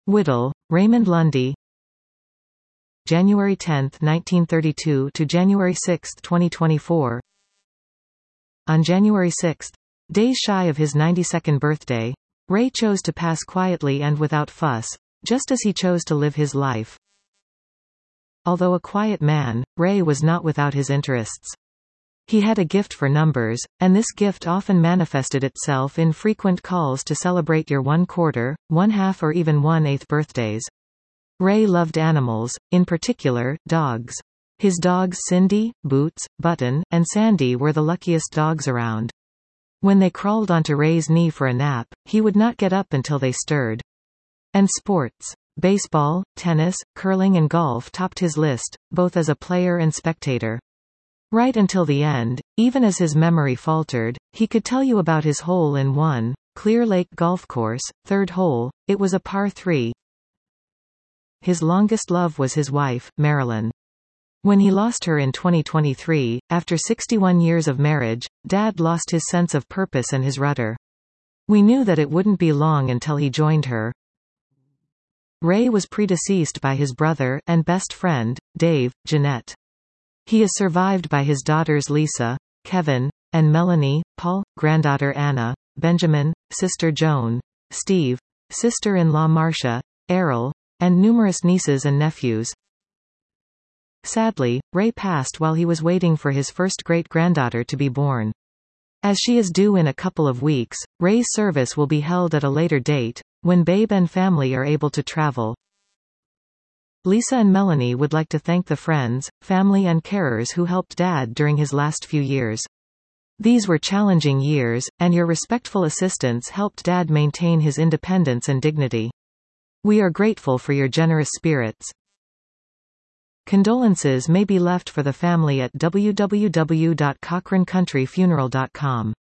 Whittle, Raymond Lundy. January 10, 1932 to January 6, 2024. On January 6, days shy of his 92nd birthday, Ray chose to pass quietly and without fuss, just as he chose to live his life. Although a quiet man, Ray was not without his interests. He had a gift for numbers, and this gift often manifested itself in frequent calls to celebrate your 1/4, 1/2 or even 1/8 birthdays. Ray loved animals, in particular, dogs. His dogs Cindy, Boots, Button, and Sandy were the luckiest dogs around. When they crawled onto Ray's knee for a nap, he would not get up until they stirred. And sports. Baseball, tennis, curling and golf topped his list, both as a player and spectator. Right until the end, even as his memory faltered, he could tell you about his hole-in-one, Clear Lake Golf Course, third hole. It was a par 3. His longest love was his wife, Marilyn. When he lost her in 2023, after 61 years of marriage, Dad lost his sense of purpose and his rudder. We knew that it wouldn't be long until he joined her. Ray was predeceased by his brother and best friend, Dave, Jeanette. He is survived by his daughters Lisa, Kevin, and Melanie, Paul, granddaughter Anna, Benjamin, sister Joan, Steve, sister-in-law Marcia, Errol, and numerous nieces and nephews. Sadly, Ray passed while he was waiting for his first great-granddaughter to be born. As she is due in a couple of weeks, Ray's service will be held at a later date, when Babe and family are able to travel. Lisa and Melanie would like to thank the friends, family and carers who helped Dad during his last few years. These were challenging years, and your respectful assistance helped Dad maintain his independence and dignity. We are grateful for your generous spirits. Condolences may be left for the family at www.cochranecountryfuneral.com.